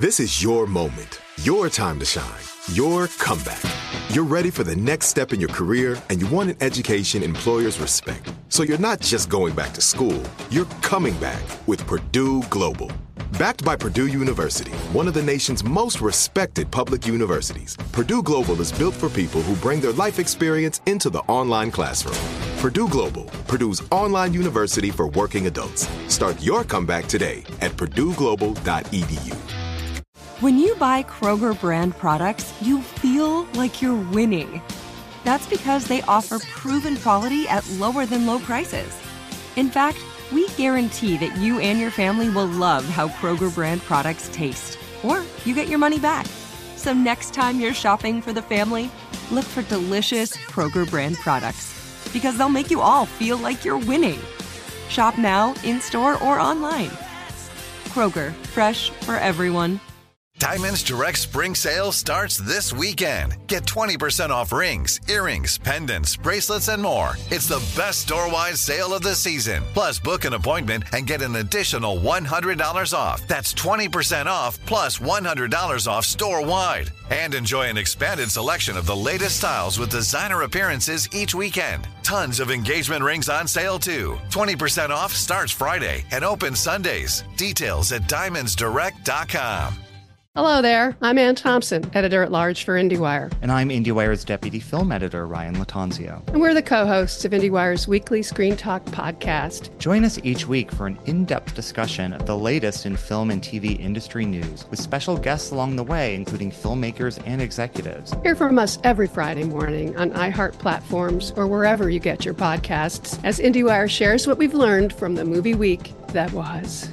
This is your moment, your time to shine, your comeback. You're ready for the next step in your career, and you want an education employers respect. So you're not just going back to school, you're coming back with Purdue Global. Backed by Purdue University, one of the nation's most respected public universities, Purdue Global is built for people who bring their life experience into the online classroom. Purdue Global, Purdue's online university for working adults. Start your comeback today at purdueglobal.edu. When you buy Kroger brand products, you feel like you're winning. That's because they offer proven quality at lower than low prices. In fact, we guarantee that you and your family will love how Kroger brand products taste, or you get your money back. So next time you're shopping for the family, look for delicious Kroger brand products, because they'll make you all feel like you're winning. Shop now, in-store, or online. Kroger, fresh for everyone. Diamonds Direct Spring Sale starts this weekend. Get 20% off rings, earrings, pendants, bracelets, and more. It's the best store-wide sale of the season. Plus, book an appointment and get an additional $100 off. That's 20% off plus $100 off store-wide. And enjoy an expanded selection of the latest styles with designer appearances each weekend. Tons of engagement rings on sale, too. 20% off starts Friday and opens Sundays. Details at diamondsdirect.com. Hello there. I'm Ann Thompson, editor-at-large for IndieWire. And I'm IndieWire's deputy film editor, Ryan Latanzio. And we're the co-hosts of IndieWire's weekly Screen Talk podcast. Join us each week for an in-depth discussion of the latest in film and TV industry news, with special guests along the way, including filmmakers and executives. Hear from us every Friday morning on iHeart platforms or wherever you get your podcasts, as IndieWire shares what we've learned from the movie week that was.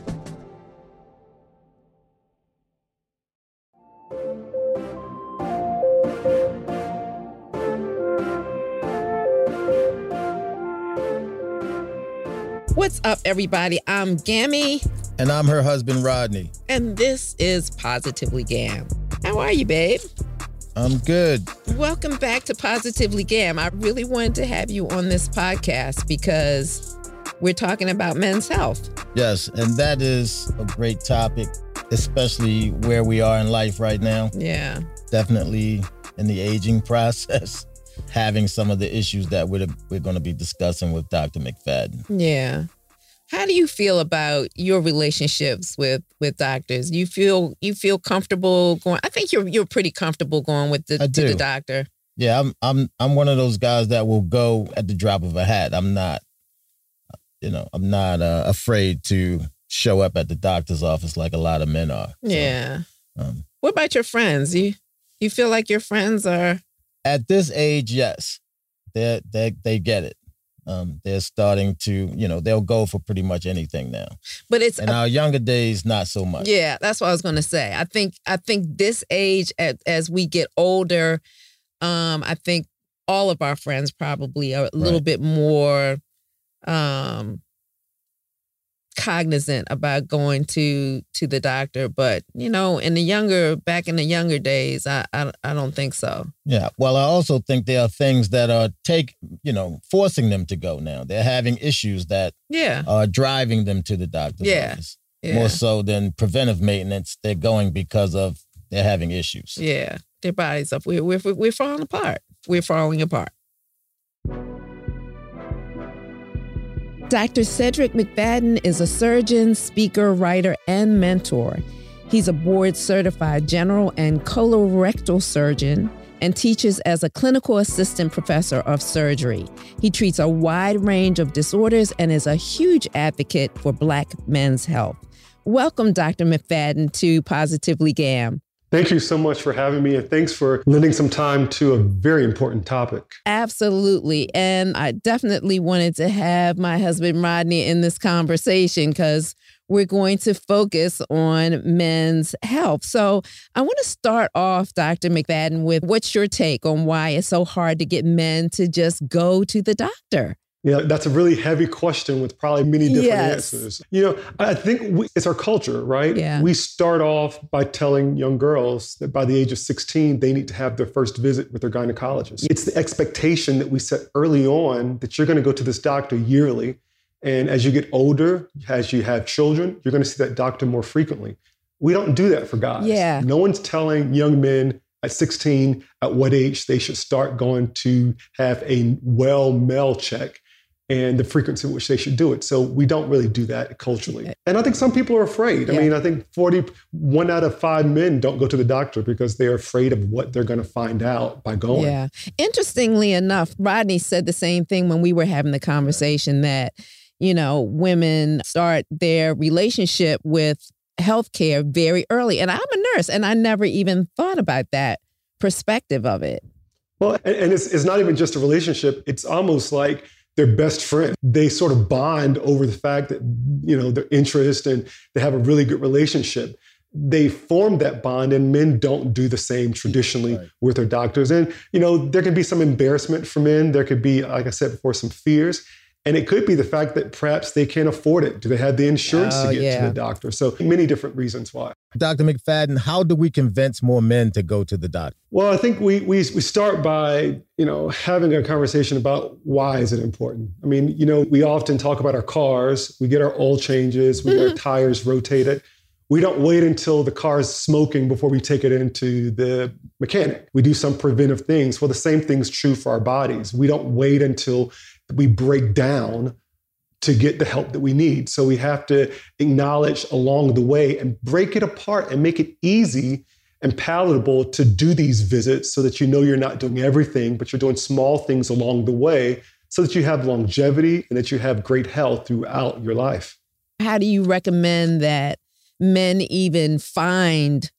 What's up, everybody? I'm Gammy. And I'm her husband, Rodney. And this is Positively Gam. How are you, babe? I'm good. Welcome back to Positively Gam. I really wanted to have you on this podcast because we're talking about men's health. Yes, and that is a great topic, especially where we are in life right now. Yeah. Definitely in the aging process. Having some of the issues that we're going to be discussing with Dr. McFadden. Yeah. How do you feel about your relationships with doctors? You feel comfortable going? I think you're pretty comfortable going to the doctor. Yeah, I'm one of those guys that will go at the drop of a hat. I'm not afraid to show up at the doctor's office like a lot of men are. Yeah. What about your friends? You feel like your friends are? At this age, yes, they get it. They're starting to, they'll go for pretty much anything now. But it's in our younger days, not so much. Yeah, that's what I was going to say. I think this age, as we get older, I think all of our friends probably are a little bit more cognizant about going to the doctor, but back in the younger days, I don't think so. Yeah, well, I also think there are things that are forcing them to go now. They're having issues that are driving them to the doctor's office. Yeah. More so than preventive maintenance. They're going because of they're having issues. Yeah, their bodies up. We're falling apart. We're falling apart. Dr. Cedric McFadden is a surgeon, speaker, writer, and mentor. He's a board-certified general and colorectal surgeon and teaches as a clinical assistant professor of surgery. He treats a wide range of disorders and is a huge advocate for Black men's health. Welcome, Dr. McFadden, to Positively Gam. Thank you so much for having me, and thanks for lending some time to a very important topic. Absolutely. And I definitely wanted to have my husband Rodney in this conversation because we're going to focus on men's health. So I want to start off, Dr. McFadden, with what's your take on why it's so hard to get men to just go to the doctor? Yeah, that's a really heavy question with probably many different answers. I think it's our culture, right? Yeah. We start off by telling young girls that by the age of 16, they need to have their first visit with their gynecologist. It's the expectation that we set early on that you're going to go to this doctor yearly. And as you get older, as you have children, you're going to see that doctor more frequently. We don't do that for guys. Yeah. No one's telling young men at 16 at what age they should start going to have a well male check and the frequency at which they should do it. So we don't really do that culturally. And I think some people are afraid. I mean, I think 1 out of 5 men don't go to the doctor because they're afraid of what they're going to find out by going. Yeah. Interestingly enough, Rodney said the same thing when we were having the conversation that, you know, women start their relationship with healthcare very early. And I'm a nurse, and I never even thought about that perspective of it. Well, and it's not even just a relationship. It's almost like their best friend. They sort of bond over the fact that, you know, their interest and they have a really good relationship. They form that bond, and men don't do the same traditionally with their doctors. And, you know, there can be some embarrassment for men. There could be, like I said before, some fears. And it could be the fact that perhaps they can't afford it. Do they have the insurance to get to the doctor? So many different reasons why. Dr. McFadden, how do we convince more men to go to the doctor? Well, I think we start by, you know, having a conversation about why is it important? I mean, you know, we often talk about our cars. We get our oil changes. We get our tires rotated. We don't wait until the car is smoking before we take it into the mechanic. We do some preventive things. Well, the same thing's true for our bodies. We don't wait until we break down to get the help that we need. So we have to acknowledge along the way and break it apart and make it easy and palatable to do these visits so that you know you're not doing everything, but you're doing small things along the way so that you have longevity and that you have great health throughout your life. How do you recommend that men even find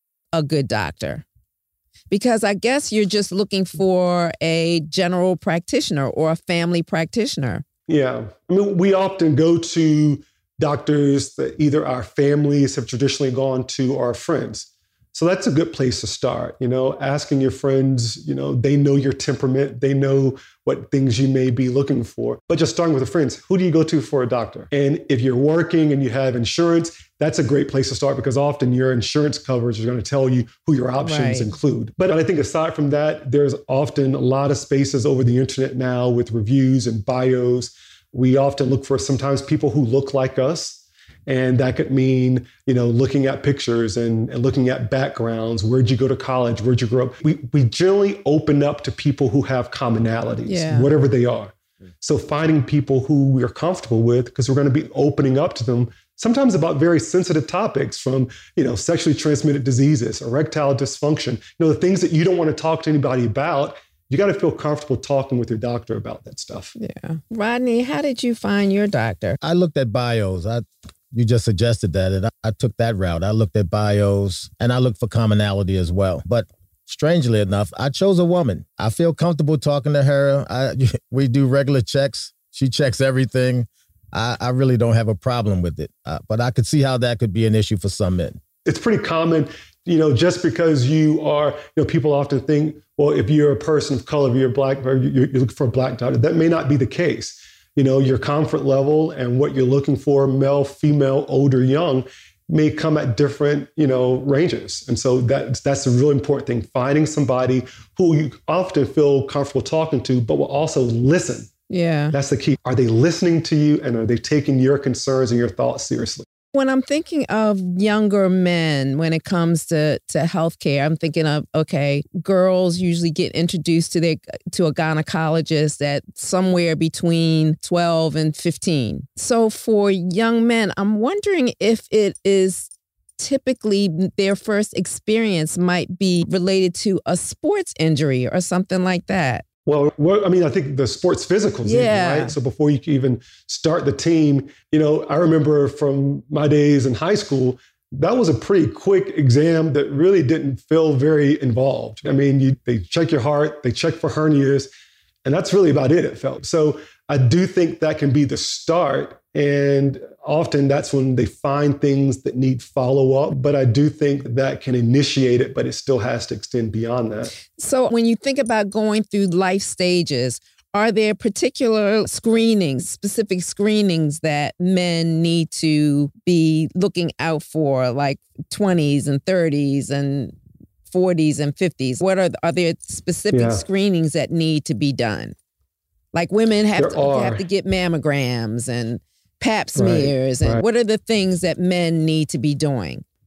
a good doctor? Because I guess you're just looking for a general practitioner or a family practitioner. Yeah. I mean, we often go to doctors that either our families have traditionally gone to or our friends. So that's a good place to start, you know, asking your friends, you know, they know your temperament, they know what things you may be looking for. But just starting with the friends, who do you go to for a doctor? And if you're working and you have insurance, that's a great place to start because often your insurance coverage is going to tell you who your options include. But I think aside from that, there's often a lot of spaces over the internet now with reviews and bios. We often look for sometimes people who look like us. And that could mean, you know, looking at pictures and looking at backgrounds. Where'd you go to college? Where'd you grow up? We generally open up to people who have commonalities, whatever they are. So finding people who we're comfortable with, because we're going to be opening up to them, sometimes about very sensitive topics from, you know, sexually transmitted diseases, erectile dysfunction, you know, the things that you don't want to talk to anybody about. You got to feel comfortable talking with your doctor about that stuff. Yeah. Rodney, how did you find your doctor? I looked at bios. You just suggested that, and I took that route. I looked at bios, and I looked for commonality as well. But strangely enough, I chose a woman. I feel comfortable talking to her. We do regular checks. She checks everything. I really don't have a problem with it. But I could see how that could be an issue for some men. It's pretty common, you know, just because you are, you know, people often think, well, if you're a person of color, if you're black, or you're looking for a black doctor, that may not be the case. You know, your comfort level and what you're looking for, male, female, older, young, may come at different, you know, ranges. And so that's a really important thing, finding somebody who you often feel comfortable talking to, but will also listen. Yeah. That's the key. Are they listening to you, and are they taking your concerns and your thoughts seriously? When I'm thinking of younger men, when it comes to healthcare, I'm thinking of, okay, girls usually get introduced to a gynecologist at somewhere between 12 and 15. So for young men, I'm wondering if it is typically their first experience might be related to a sports injury or something like that. Well, I mean, I think the sports physicals, right? So before you can even start the team, you know, I remember from my days in high school, that was a pretty quick exam that really didn't feel very involved. I mean, they check your heart, they check for hernias, and that's really about it felt. So I do think that can be the start. And often that's when they find things that need follow-up. But I do think that can initiate it, but it still has to extend beyond that. So when you think about going through life stages, are there particular screenings, specific screenings that men need to be looking out for, like 20s and 30s and 40s and 50s? Are there specific screenings that need to be done? Like women have to get mammograms and pap smears. And what are the things that men need to be doing?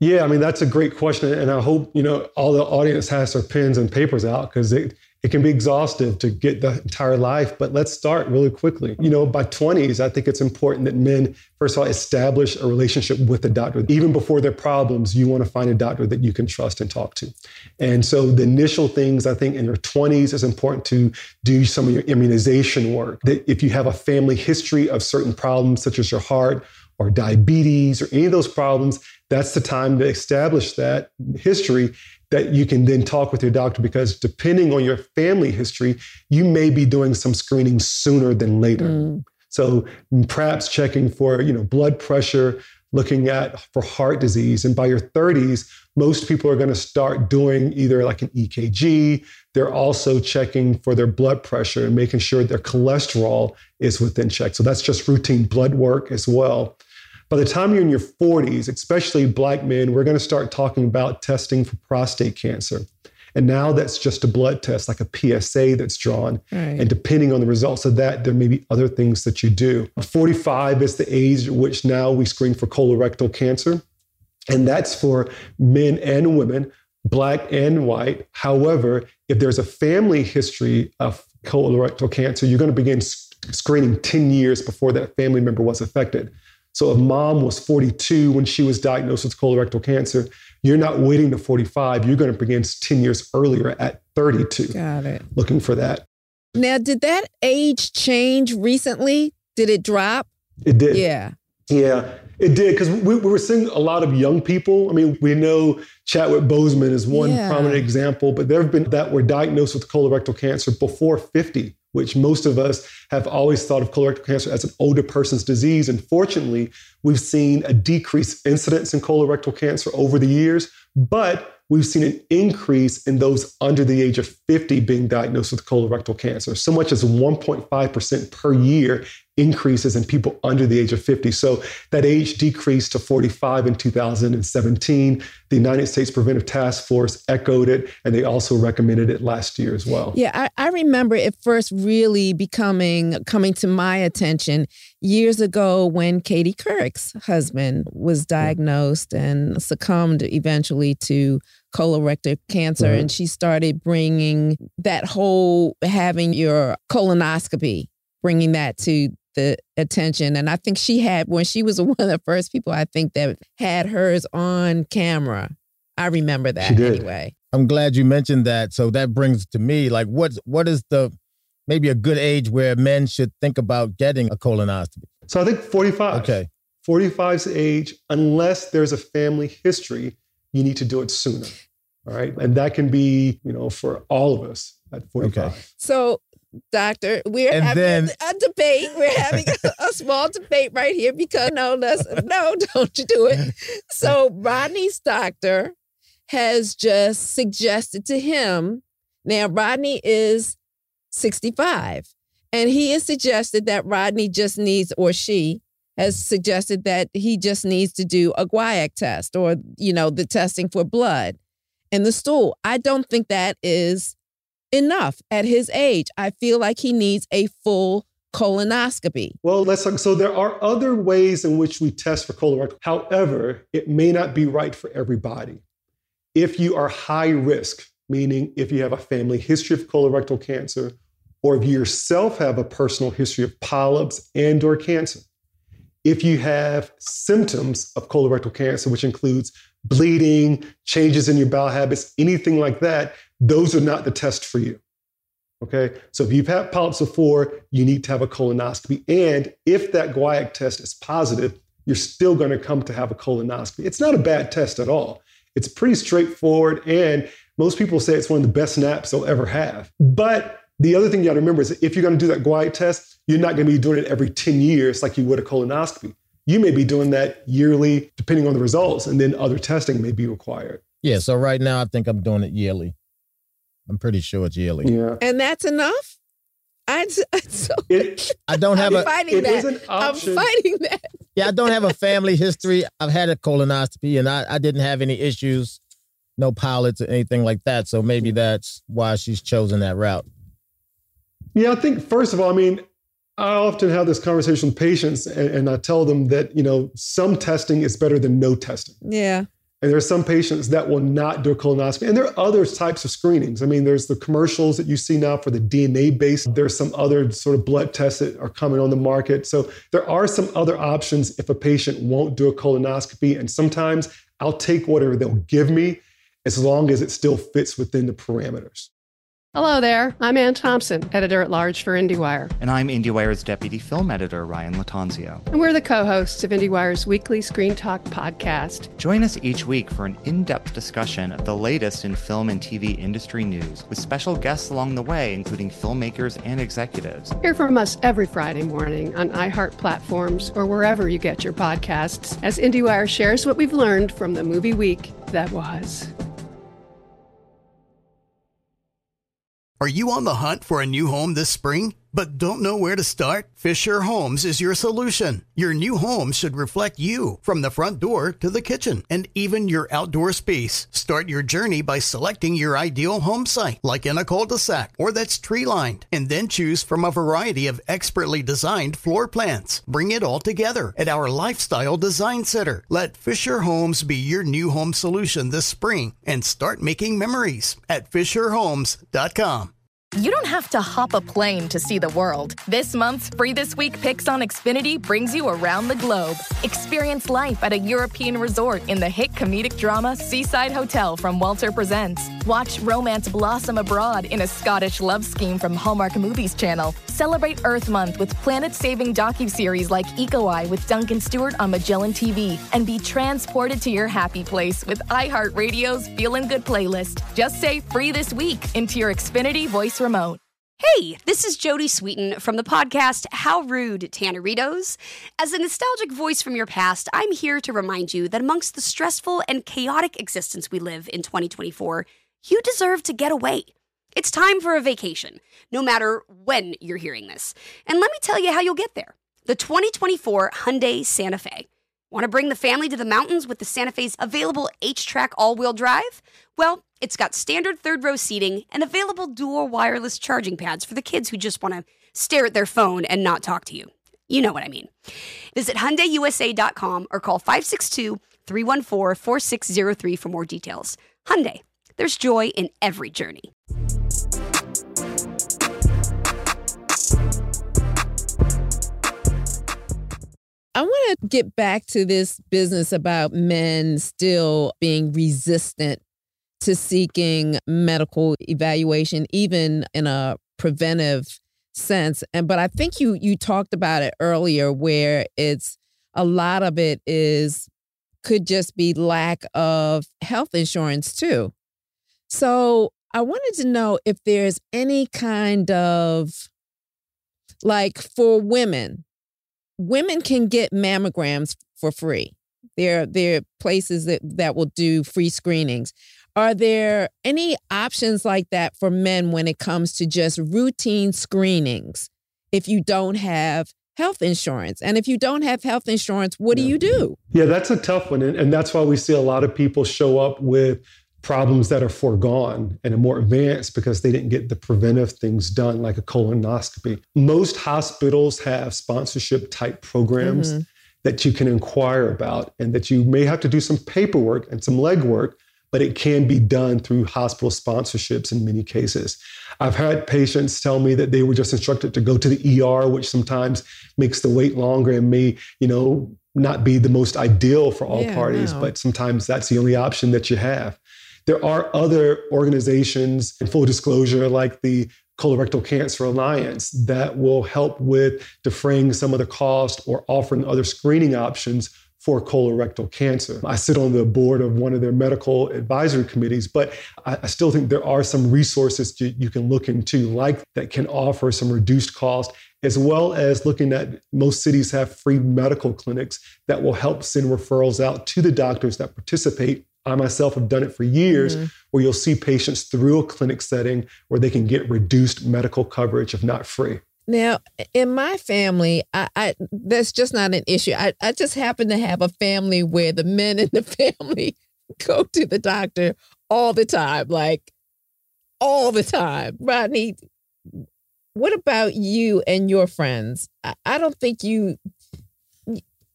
Yeah, I mean, that's a great question. And I hope, all the audience has their pens and papers out, because it can be exhaustive to get the entire life. But let's start really quickly. By 20s, I think it's important that men, first of all, establish a relationship with the doctor. Even before their problems, you want to find a doctor that you can trust and talk to. And so the initial things, I think, in your 20s, is important to do some of your immunization work. That if you have a family history of certain problems, such as your heart or diabetes or any of those problems, that's the time to establish that history, that you can then talk with your doctor, because depending on your family history, you may be doing some screening sooner than later. So perhaps checking for, blood pressure, looking for heart disease. And by your 30s, most people are going to start doing either like an EKG. They're also checking for their blood pressure and making sure their cholesterol is within check. So that's just routine blood work as well. By the time you're in your 40s, especially Black men, we're going to start talking about testing for prostate cancer. And now that's just a blood test, like a PSA that's drawn. Right. And depending on the results of that, there may be other things that you do. 45 is the age at which now we screen for colorectal cancer. And that's for men and women, Black and white. However, if there's a family history of colorectal cancer, you're going to begin screening 10 years before that family member was affected. So if mom was 42 when she was diagnosed with colorectal cancer, you're not waiting to 45. You're going to begin 10 years earlier at 32. Got it. Looking for that. Now, did that age change recently? Did it drop? It did. Yeah. Yeah, it did. Because we were seeing a lot of young people. I mean, we know Chadwick Boseman is one prominent example, but there have been that were diagnosed with colorectal cancer before 50, which most of us have always thought of colorectal cancer as an older person's disease. And fortunately, we've seen a decreased incidence in colorectal cancer over the years, but we've seen an increase in those under the age of 50 being diagnosed with colorectal cancer. So much as 1.5% per year increases in people under the age of 50. So that age decreased to 45 in 2017. The United States Preventive Task Force echoed it, and they also recommended it last year as well. Yeah, I remember it first really coming to my attention years ago when Katie Couric's husband was diagnosed and succumbed eventually to colorectal cancer. And she started bringing that whole having your colonoscopy, bringing that to the attention. And I think when she was one of the first people, I think, that had hers on camera. I remember that anyway. I'm glad you mentioned that. So that brings to me, like, what is maybe a good age where men should think about getting a colonoscopy? So I think 45. Okay. 45 is the age, unless there's a family history, you need to do it sooner. All right. And that can be, for all of us at 45. Okay. So, Doctor, we're having a debate. We're having a small debate right here because no, don't you do it. So Rodney's doctor has just suggested to him, now Rodney is 65, and he has suggested that Rodney just needs, or she has suggested that he just needs to do a guaiac test, or, the testing for blood in the stool. I don't think that is enough at his age. I feel like he needs a full colonoscopy. Well, so there are other ways in which we test for colorectal. However, it may not be right for everybody. If you are high risk, meaning if you have a family history of colorectal cancer, or if you yourself have a personal history of polyps and or cancer, if you have symptoms of colorectal cancer, which includes bleeding, changes in your bowel habits, anything like that, those are not the test for you. Okay. So if you've had polyps before, you need to have a colonoscopy. And if that guaiac test is positive, you're still going to come to have a colonoscopy. It's not a bad test at all. It's pretty straightforward. And most people say it's one of the best naps they'll ever have. But the other thing you got to remember is if you're going to do that guaiac test, you're not going to be doing it every 10 years like you would a colonoscopy. You may be doing that yearly, depending on the results, and then other testing may be required. Yeah, so right now I think I'm doing it yearly. I'm pretty sure it's yearly. Yeah. And that's enough? I don't have I'm fighting that. Yeah, I don't have a family history. I've had a colonoscopy and I didn't have any issues, no polyps or anything like that. So maybe that's why she's chosen that route. Yeah, I think, first of all, I often have this conversation with patients and I tell them that, some testing is better than no testing. Yeah. And there are some patients that will not do a colonoscopy. And there are other types of screenings. I mean, there's the commercials that you see now for the DNA-based. There's some other sort of blood tests that are coming on the market. So there are some other options if a patient won't do a colonoscopy. And sometimes I'll take whatever they'll give me as long as it still fits within the parameters. Hello there. I'm Ann Thompson, editor-at-large for IndieWire. And I'm IndieWire's deputy film editor, Ryan Latanzio. And we're the co-hosts of IndieWire's weekly Screen Talk podcast. Join us each week for an in-depth discussion of the latest in film and TV industry news, with special guests along the way, including filmmakers and executives. Hear from us every Friday morning on iHeart platforms or wherever you get your podcasts, as IndieWire shares what we've learned from the movie week that was. Are you on the hunt for a new home this spring, but don't know where to start? Fisher Homes is your solution. Your new home should reflect you, from the front door to the kitchen, and even your outdoor space. Start your journey by selecting your ideal home site, like in a cul-de-sac or that's tree-lined, and then choose from a variety of expertly designed floor plans. Bring it all together at our Lifestyle Design Center. Let Fisher Homes be your new home solution this spring, and start making memories at FisherHomes.com. You don't have to hop a plane to see the world. This month's Free This Week Picks on Xfinity brings you around the globe. Experience life at a European resort in the hit comedic drama Seaside Hotel from Walter Presents. Watch romance blossom abroad in a Scottish love scheme from Hallmark Movies Channel. Celebrate Earth Month with planet-saving docuseries like Eco Eye with Duncan Stewart on Magellan TV. And be transported to your happy place with iHeartRadio's Feelin' Good playlist. Just say Free This Week into your Xfinity voice remote. Hey, this is Jodie Sweetin from the podcast How Rude, Tanneritos. As a nostalgic voice from your past, I'm here to remind you that amongst the stressful and chaotic existence we live in 2024, you deserve to get away. It's time for a vacation, no matter when you're hearing this. And let me tell you how you'll get there. The 2024 Hyundai Santa Fe. Want to bring the family to the mountains with the Santa Fe's available H-Track all-wheel drive? Well, it's got standard third-row seating and available dual wireless charging pads for the kids who just want to stare at their phone and not talk to you. You know what I mean. Visit HyundaiUSA.com or call 562-314-4603 for more details. Hyundai, there's joy in every journey. I want to get back to this business about men still being resistant to seeking medical evaluation, even in a preventive sense. But I think you talked about it earlier, where it's a lot of it could just be lack of health insurance too. So I wanted to know if there's any kind of, like, for women can get mammograms for free. There are places that will do free screenings. Are there any options like that for men when it comes to just routine screenings if you don't have health insurance? And if you don't have health insurance, what do you do? Yeah, that's a tough one. And that's why we see a lot of people show up with problems that are foregone and are more advanced because they didn't get the preventive things done, like a colonoscopy. Most hospitals have sponsorship type programs that you can inquire about, and that you may have to do some paperwork and some legwork, but it can be done through hospital sponsorships in many cases. I've had patients tell me that they were just instructed to go to the ER, which sometimes makes the wait longer and may, not be the most ideal for all parties, but sometimes that's the only option that you have. There are other organizations, in full disclosure, like the Colorectal Cancer Alliance, that will help with defraying some of the cost or offering other screening options for colorectal cancer. I sit on the board of one of their medical advisory committees, but I still think there are some resources you can look into, like that can offer some reduced cost, as well as looking at most cities have free medical clinics that will help send referrals out to the doctors that participate. I myself have done it for years, where you'll see patients through a clinic setting where they can get reduced medical coverage, if not free. Now, in my family, I that's just not an issue. I just happen to have a family where the men in the family go to the doctor all the time, like all the time. Rodney, what about you and your friends? I don't think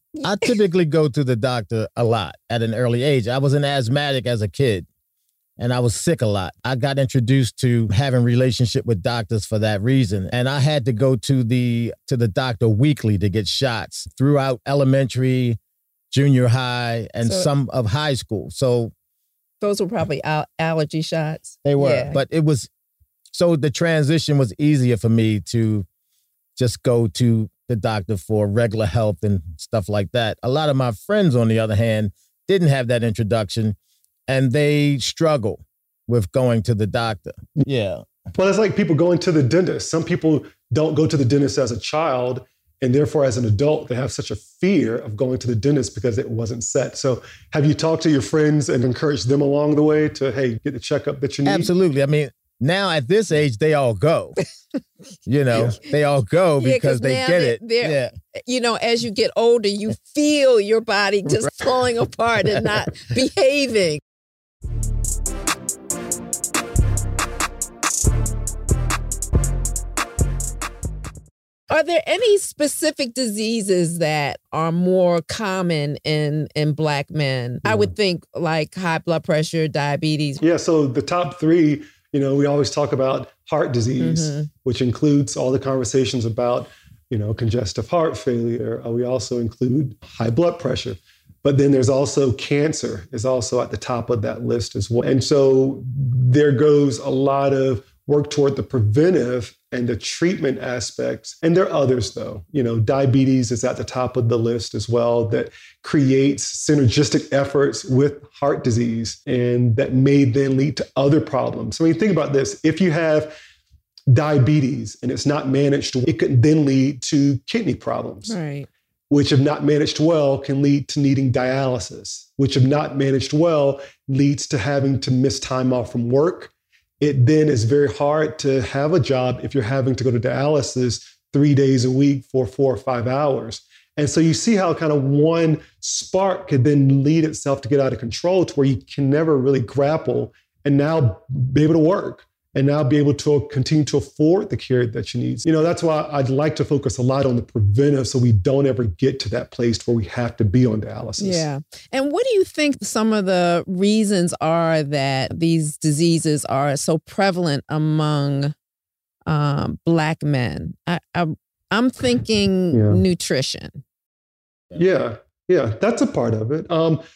I typically go to the doctor a lot at an early age. I was an asthmatic as a kid, and I was sick a lot. I got introduced to having relationship with doctors for that reason. And I had to go to the doctor weekly to get shots throughout elementary, junior high, and some of high school. So those were probably allergy shots. They were, but it was, so the transition was easier for me to just go to the doctor for regular health and stuff like that. A lot of my friends, on the other hand, didn't have that introduction, and they struggle with going to the doctor. Yeah. Well, it's like people going to the dentist. Some people don't go to the dentist as a child, and therefore as an adult, they have such a fear of going to the dentist because it wasn't set. So have you talked to your friends and encouraged them along the way to, hey, get the checkup that you need? Absolutely. I mean, now at this age, they all go. They all go because they get it. Yeah. You know, as you get older, you feel your body just falling apart and not behaving. Are there any specific diseases that are more common in Black men? I would think like high blood pressure, diabetes. Yeah, so the top three, we always talk about heart disease, which includes all the conversations about, congestive heart failure. We also include high blood pressure. But then there's also cancer is also at the top of that list as well. And so there goes a lot of work toward the preventive and the treatment aspects. And there are others, though. Diabetes is at the top of the list as well, that creates synergistic efforts with heart disease, and that may then lead to other problems. So when you think about this, if you have diabetes and it's not managed, it could then lead to kidney problems. Right. Which, if not managed well, can lead to needing dialysis, which, if not managed well, leads to having to miss time off from work. It then is very hard to have a job if you're having to go to dialysis 3 days a week for 4 or 5 hours. And so you see how kind of one spark could then lead itself to get out of control to where you can never really grapple and now be able to work and now be able to continue to afford the care that you need. That's why I'd like to focus a lot on the preventive so we don't ever get to that place where we have to be on dialysis. Yeah. And what do you think some of the reasons are that these diseases are so prevalent among Black men? I'm thinking nutrition. Yeah. Yeah, that's a part of it.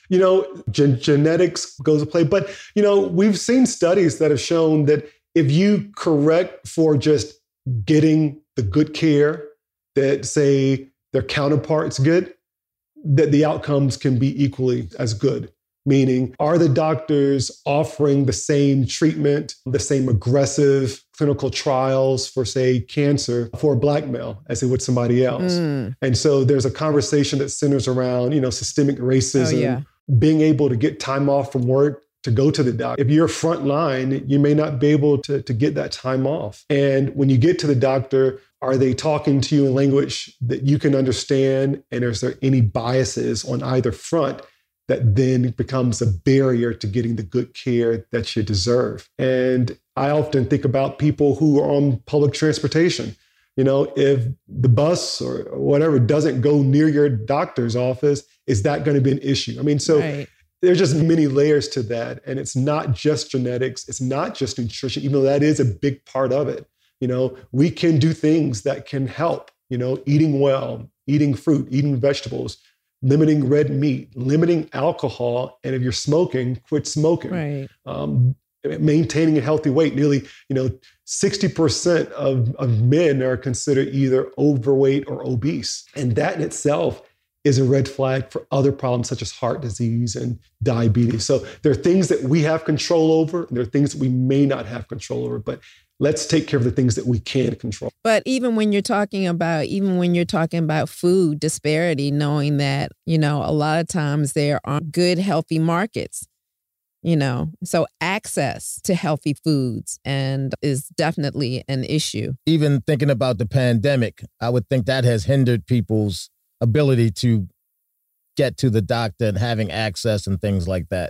Genetics goes to play. But, we've seen studies that have shown that if you correct for just getting the good care that, say, their counterparts get, that the outcomes can be equally as good. Meaning, are the doctors offering the same treatment, the same aggressive clinical trials for, say, cancer for a Black male as they would somebody else? And so there's a conversation that centers around, systemic racism, being able to get time off from work to go to the doctor. If you're frontline, you may not be able to get that time off. And when you get to the doctor, are they talking to you in language that you can understand? And is there any biases on either front that then becomes a barrier to getting the good care that you deserve? And I often think about people who are on public transportation. If the bus or whatever doesn't go near your doctor's office, is that going to be an issue? There's just many layers to that. And it's not just genetics. It's not just nutrition, even though that is a big part of it. We can do things that can help, eating well, eating fruit, eating vegetables, limiting red meat, limiting alcohol. And if you're smoking, quit smoking. Right. Maintaining a healthy weight. Nearly, 60% of men are considered either overweight or obese. And that in itself is a red flag for other problems such as heart disease and diabetes. So there are things that we have control over, and there are things that we may not have control over, but let's take care of the things that we can control. But even when you're talking about food disparity, knowing that, a lot of times there aren't good, healthy markets, so access to healthy foods is definitely an issue. Even thinking about the pandemic, I would think that has hindered people's ability to get to the doctor and having access and things like that.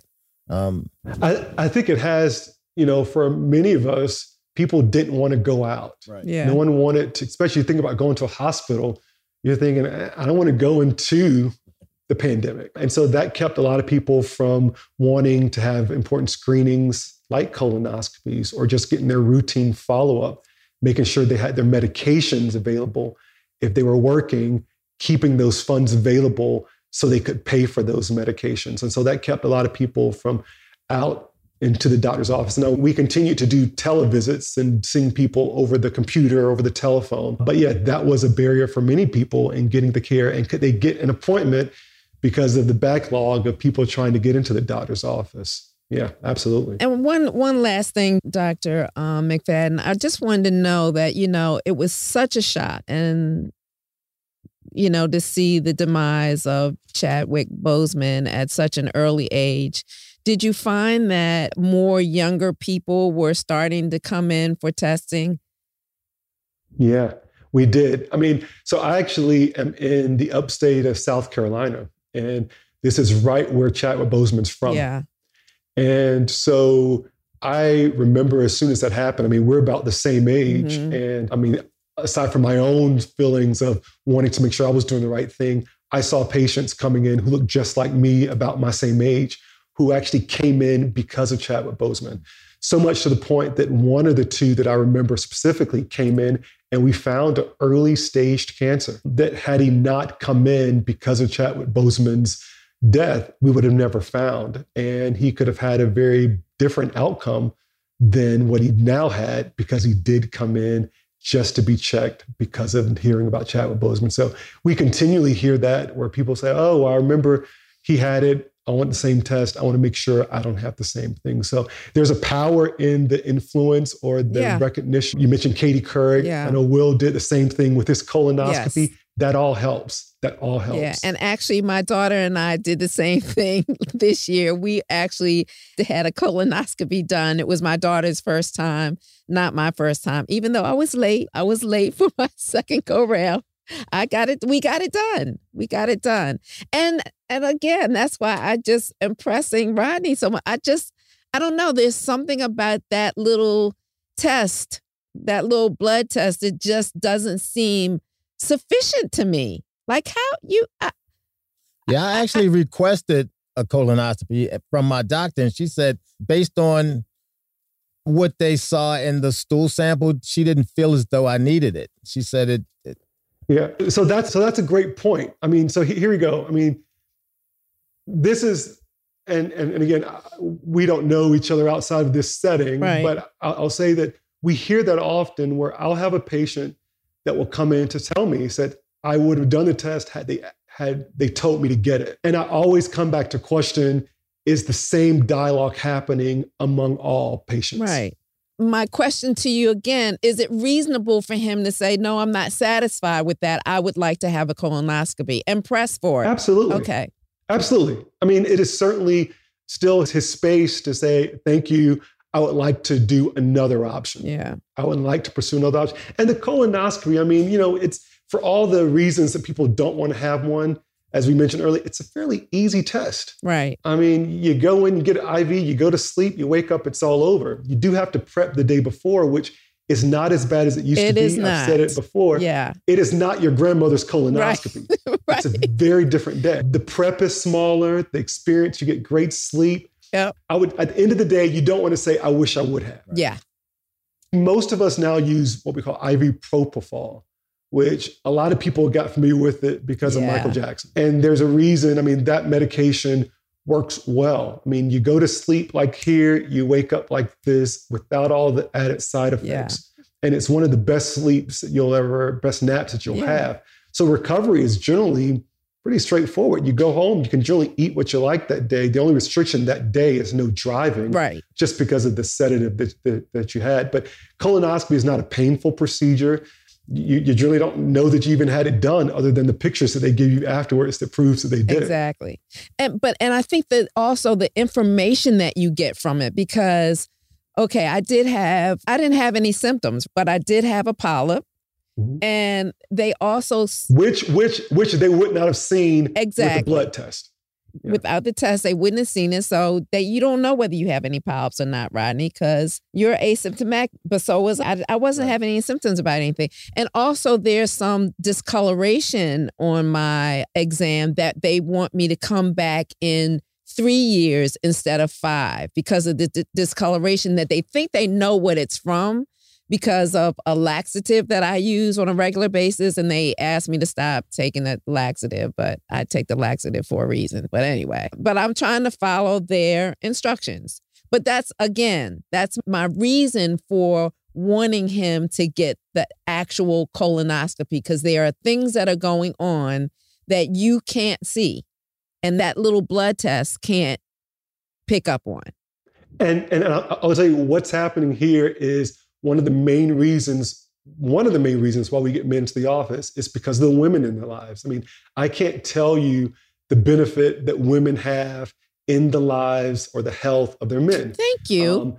I think it has, for many of us, people didn't want to go out. Right. Yeah. No one wanted to, especially think about going to a hospital. You're thinking, I don't want to go into the pandemic. And so that kept a lot of people from wanting to have important screenings like colonoscopies or just getting their routine follow-up, making sure they had their medications available. If they were working, keeping those funds available so they could pay for those medications. And so that kept a lot of people from out into the doctor's office. Now, we continue to do televisits and seeing people over the computer, over the telephone. But yeah, that was a barrier for many people in getting the care. And could they get an appointment because of the backlog of people trying to get into the doctor's office? Yeah, absolutely. And one last thing, Dr. McFadden, I just wanted to know that, it was such a shock and, to see the demise of Chadwick Boseman at such an early age. Did you find that more younger people were starting to come in for testing? Yeah, we did. So I actually am in the upstate of South Carolina, and this is right where Chadwick Boseman's from. Yeah. And so I remember as soon as that happened, we're about the same age. Mm-hmm. And aside from my own feelings of wanting to make sure I was doing the right thing, I saw patients coming in who looked just like me, about my same age, who actually came in because of Chadwick Boseman. So much to the point that one of the two that I remember specifically came in and we found an early staged cancer that had he not come in because of Chadwick Boseman's death, we would have never found. And he could have had a very different outcome than what he now had because he did come in just to be checked because of hearing about Chadwick Boseman. So we continually hear that where people say, oh, I remember he had it. I want the same test. I want to make sure I don't have the same thing. So there's a power in the influence or the recognition. You mentioned Katie Couric. Yeah. I know Will did the same thing with his colonoscopy. Yes. That all helps. Yeah. And actually, my daughter and I did the same thing this year. We actually had a colonoscopy done. It was my daughter's first time, not my first time. Even though I was late for my second go round. We got it done. And again, that's why I just am pressing Rodney so much. I don't know. There's something about that little test, that little blood test. It just doesn't seem sufficient to me. Like I actually requested a colonoscopy from my doctor, and she said, based on what they saw in the stool sample, she didn't feel as though I needed it. She said it. Yeah. So that's a great point. So here we go. This is, and again, we don't know each other outside of this setting, right. But I'll say that we hear that often where I'll have a patient that will come in to tell me, he said, I would have done the test had they told me to get it. And I always come back to question, is the same dialogue happening among all patients? Right. My question to you again, is it reasonable for him to say, no, I'm not satisfied with that. I would like to have a colonoscopy and press for it? Absolutely. Okay. Absolutely. It is certainly still his space to say, thank you. I would like to do another option. Yeah. I would like to pursue another option. And the colonoscopy, it's for all the reasons that people don't want to have one. As we mentioned earlier, it's a fairly easy test. Right. You go in, you get an IV, you go to sleep, you wake up, it's all over. You do have to prep the day before, which is not as bad as it used to be. Is not. I've said it before. Yeah. It is not your grandmother's colonoscopy. Right. It's a very different day. The prep is smaller, the experience, you get great sleep. Yep. At the end of the day, you don't want to say, I wish I would have. Right? Yeah. Most of us now use what we call IV propofol, which a lot of people got familiar with it because of Michael Jackson. And there's a reason, that medication works well. You go to sleep like here, you wake up like this without all the added side effects. Yeah. And it's one of the best sleeps that best naps that you'll have. So recovery is generally pretty straightforward. You go home, you can generally eat what you like that day. The only restriction that day is no driving, right? Just because of the sedative that you had. But colonoscopy is not a painful procedure. You generally don't know that you even had it done other than the pictures that they give you afterwards that proves that they did exactly. And I think that also the information that you get from it, because, okay, I didn't have any symptoms, but I did have a polyp. Mm-hmm. And they also... Which they would not have seen exactly. with the blood test. without the test, they wouldn't have seen it. So that you don't know whether you have any polyps or not, Rodney, because you're asymptomatic. But so was I wasn't having any symptoms about anything. And also there's some discoloration on my exam that they want me to come back in 3 years instead of 5 because of the discoloration that they think they know what it's from because of a laxative that I use on a regular basis. And they asked me to stop taking that laxative, but I take the laxative for a reason. But anyway, I'm trying to follow their instructions. But that's my reason for wanting him to get the actual colonoscopy, because there are things that are going on that you can't see and that little blood test can't pick up on. And I'll tell you what's happening here is one of the main reasons why we get men into the office is because of the women in their lives. I mean, I can't tell you the benefit that women have in the lives or the health of their men. Thank you.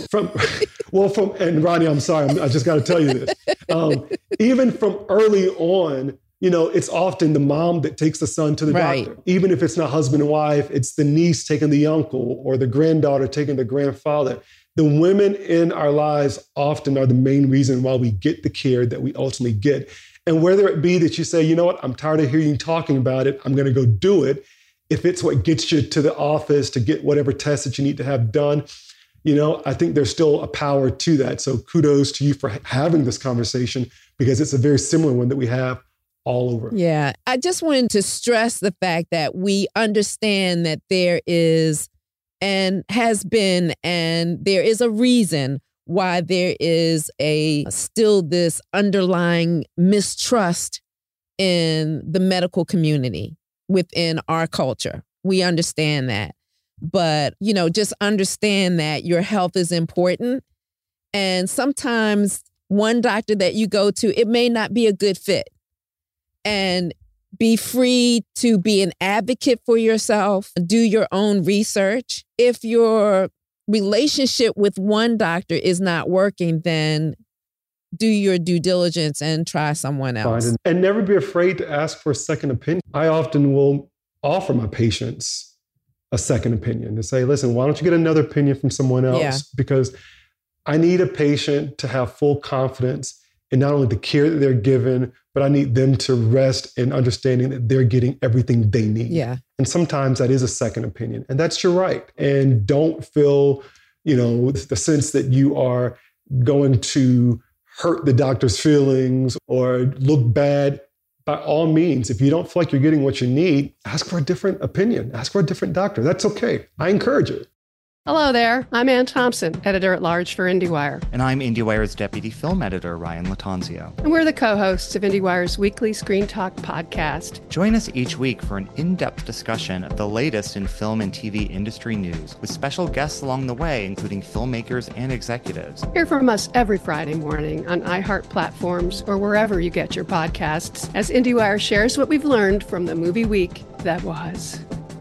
And Ronnie, I'm sorry, I just got to tell you this. Even from early on, it's often the mom that takes the son to the doctor. Even if it's not husband and wife, it's the niece taking the uncle or the granddaughter taking the grandfather. The women in our lives often are the main reason why we get the care that we ultimately get. And whether it be that you say, you know what, I'm tired of hearing you talking about it, I'm going to go do it. If it's what gets you to the office to get whatever test that you need to have done, I think there's still a power to that. So kudos to you for having this conversation, because it's a very similar one that we have all over. Yeah, I just wanted to stress the fact that we understand that there is and has been, and there is a reason why there is still this underlying mistrust in the medical community within our culture. We understand that. But, just understand that your health is important. And sometimes one doctor that you go to, it may not be a good fit. And be free to be an advocate for yourself, do your own research. If your relationship with one doctor is not working, then do your due diligence and try someone else. And never be afraid to ask for a second opinion. I often will offer my patients a second opinion to say, listen, why don't you get another opinion from someone else? Yeah. Because I need a patient to have full confidence in not only the care that they're given, but I need them to rest in understanding that they're getting everything they need. Yeah. And sometimes that is a second opinion, and that's your right. And don't feel, the sense that you are going to hurt the doctor's feelings or look bad. By all means, if you don't feel like you're getting what you need, ask for a different opinion, ask for a different doctor. That's okay. I encourage it. Hello there. I'm Ann Thompson, editor-at-large for IndieWire. And I'm IndieWire's deputy film editor, Ryan Latanzio. And we're the co-hosts of IndieWire's weekly Screen Talk podcast. Join us each week for an in-depth discussion of the latest in film and TV industry news, with special guests along the way, including filmmakers and executives. Hear from us every Friday morning on iHeart platforms or wherever you get your podcasts, as IndieWire shares what we've learned from the movie week that was.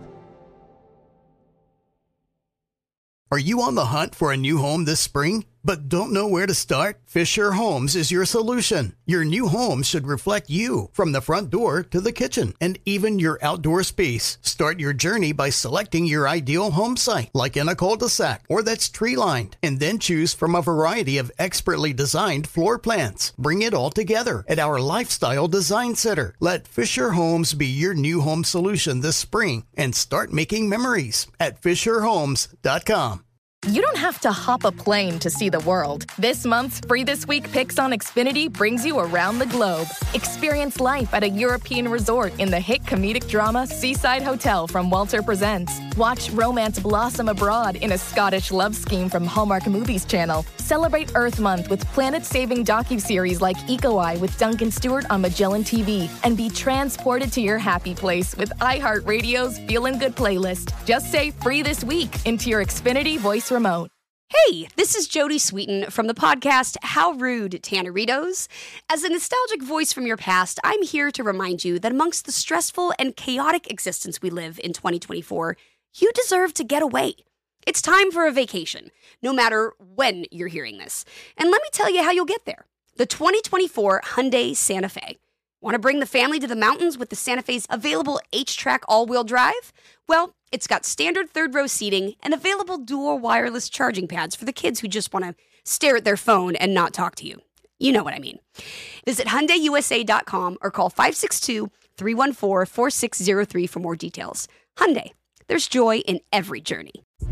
Are you on the hunt for a new home this spring, but don't know where to start? Fisher Homes is your solution. Your new home should reflect you, from the front door to the kitchen and even your outdoor space. Start your journey by selecting your ideal home site, like in a cul-de-sac or that's tree-lined, and then choose from a variety of expertly designed floor plans. Bring it all together at our Lifestyle Design Center. Let Fisher Homes be your new home solution this spring and start making memories at FisherHomes.com. You don't have to hop a plane to see the world. This month's Free This Week Picks on Xfinity brings you around the globe. Experience life at a European resort in the hit comedic drama Seaside Hotel from Walter Presents. Watch romance blossom abroad in a Scottish love scheme from Hallmark Movies Channel. Celebrate Earth Month with planet-saving docuseries like Eco Eye with Duncan Stewart on Magellan TV. And be transported to your happy place with iHeartRadio's Feelin' Good playlist. Just say Free This Week into your Xfinity voice remote. Hey, this is Jodie Sweetin from the podcast How Rude, Tanneritos. As a nostalgic voice from your past, I'm here to remind you that amongst the stressful and chaotic existence we live in 2024, you deserve to get away. It's time for a vacation, no matter when you're hearing this. And let me tell you how you'll get there. The 2024 Hyundai Santa Fe. Want to bring the family to the mountains with the Santa Fe's available H-Track all-wheel drive? Well, it's got standard third-row seating and available dual wireless charging pads for the kids who just want to stare at their phone and not talk to you. You know what I mean. Visit HyundaiUSA.com or call 562-314-4603 for more details. Hyundai, there's joy in every journey.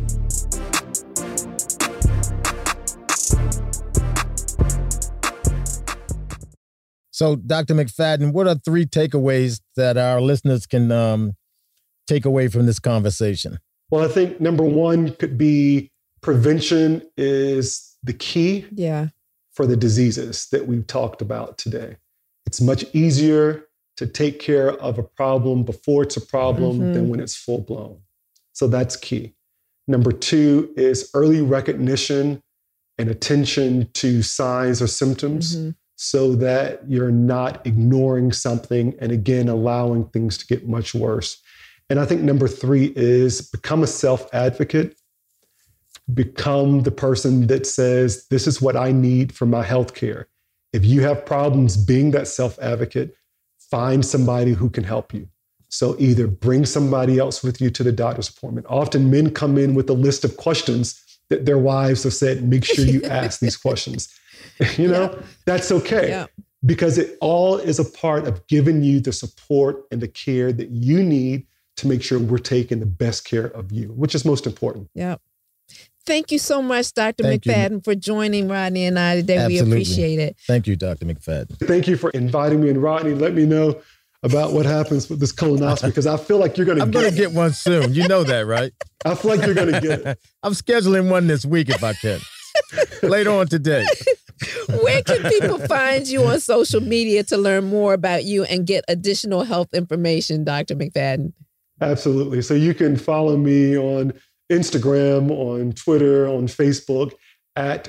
So, Dr. McFadden, what are 3 takeaways that our listeners can take away from this conversation? Well, I think number 1 could be prevention is the key for the diseases that we've talked about today. It's much easier to take care of a problem before it's a problem than when it's full blown. So that's key. Number 2 is early recognition and attention to signs or symptoms so that you're not ignoring something and again, allowing things to get much worse. And I think number 3 is become a self-advocate. Become the person that says, this is what I need for my healthcare. If you have problems being that self-advocate, find somebody who can help you. So either bring somebody else with you to the doctor's appointment. Often men come in with a list of questions that their wives have said, make sure you ask these questions. That's okay. Because it all is a part of giving you the support and the care that you need to make sure we're taking the best care of you, which is most important. Thank you so much, Dr. McFadden, for joining Rodney and I today. Absolutely. We appreciate it. Thank you, Dr. McFadden. Thank you for inviting me. And Rodney, let me know about what happens with this colonoscopy, because I feel like you're going to I'm going to get one soon. You know that, right? I feel like you're going to get it. I'm scheduling one this week if I can. Later on today. Where can people find you on social media to learn more about you and get additional health information, Dr. McFadden? Absolutely. So you can follow me on Instagram, on Twitter, on Facebook at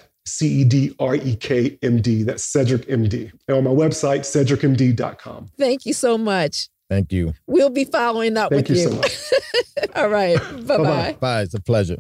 CEDREKMD. That's Cedric MD. And on my website, cedricmd.com. Thank you so much. Thank you. We'll be following up with you. Thank you so much. All right. Bye-bye. Bye. It's a pleasure.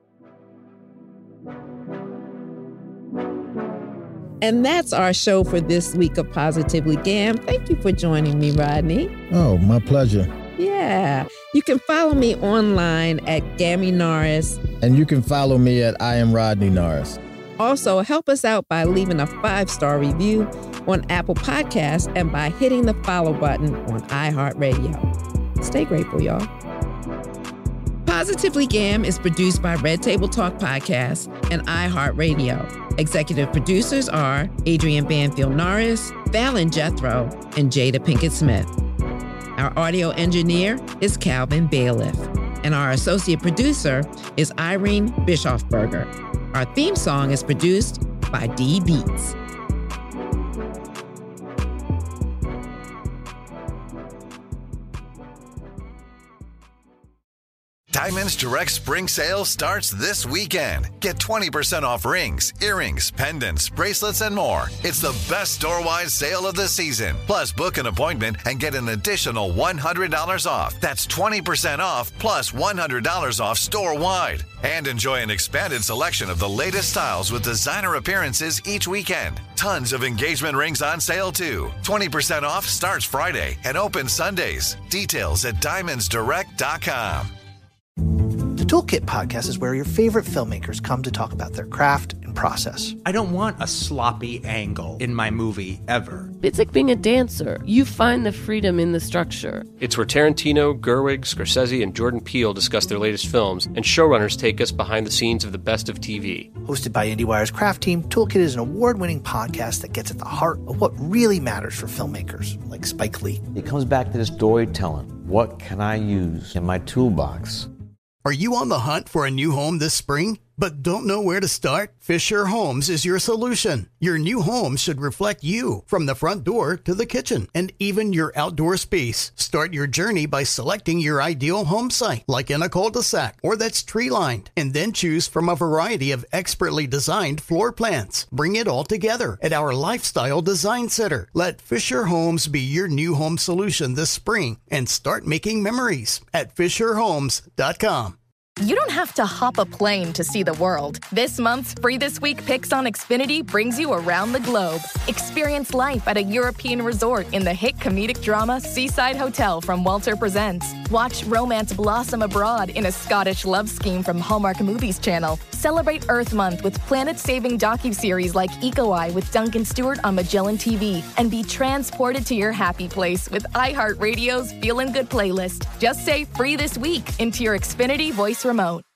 And that's our show for this week of Positively Gam. Thank you for joining me, Rodney. Oh, my pleasure. Yeah. You can follow me online at Gammy Norris. And you can follow me at I am Rodney Norris. Also, help us out by leaving a 5-star review on Apple Podcasts and by hitting the follow button on iHeartRadio. Stay grateful, y'all. Positively Gam is produced by Red Table Talk Podcast and iHeartRadio. Executive producers are Adrian Banfield Norris, Fallon Jethro, and Jada Pinkett Smith. Our audio engineer is Calvin Bailiff, and our associate producer is Irene Bischofberger. Our theme song is produced by D Beats. Diamonds Direct Spring Sale starts this weekend. Get 20% off rings, earrings, pendants, bracelets, and more. It's the best store-wide sale of the season. Plus, book an appointment and get an additional $100 off. That's 20% off plus $100 off store-wide. And enjoy an expanded selection of the latest styles with designer appearances each weekend. Tons of engagement rings on sale, too. 20% off starts Friday and opens Sundays. Details at diamondsdirect.com. The Toolkit podcast is where your favorite filmmakers come to talk about their craft and process. I don't want a sloppy angle in my movie ever. It's like being a dancer. You find the freedom in the structure. It's where Tarantino, Gerwig, Scorsese, and Jordan Peele discuss their latest films, and showrunners take us behind the scenes of the best of TV. Hosted by IndieWire's craft team, Toolkit is an award-winning podcast that gets at the heart of what really matters for filmmakers, like Spike Lee. It comes back to this storytelling. What can I use in my toolbox? Are you on the hunt for a new home this spring, but don't know where to start? Fisher Homes is your solution. Your new home should reflect you, from the front door to the kitchen, and even your outdoor space. Start your journey by selecting your ideal home site, like in a cul-de-sac or that's tree-lined, and then choose from a variety of expertly designed floor plans. Bring it all together at our Lifestyle Design Center. Let Fisher Homes be your new home solution this spring and start making memories at FisherHomes.com. You don't have to hop a plane to see the world. This month's Free This Week Picks on Xfinity brings you around the globe. Experience life at a European resort in the hit comedic drama Seaside Hotel from Walter Presents. Watch romance blossom abroad in a Scottish love scheme from Hallmark Movies Channel. Celebrate Earth Month with planet-saving docuseries like Eco Eye with Duncan Stewart on Magellan TV. And be transported to your happy place with iHeartRadio's Feelin' Good playlist. Just say Free This Week into your Xfinity voice remote.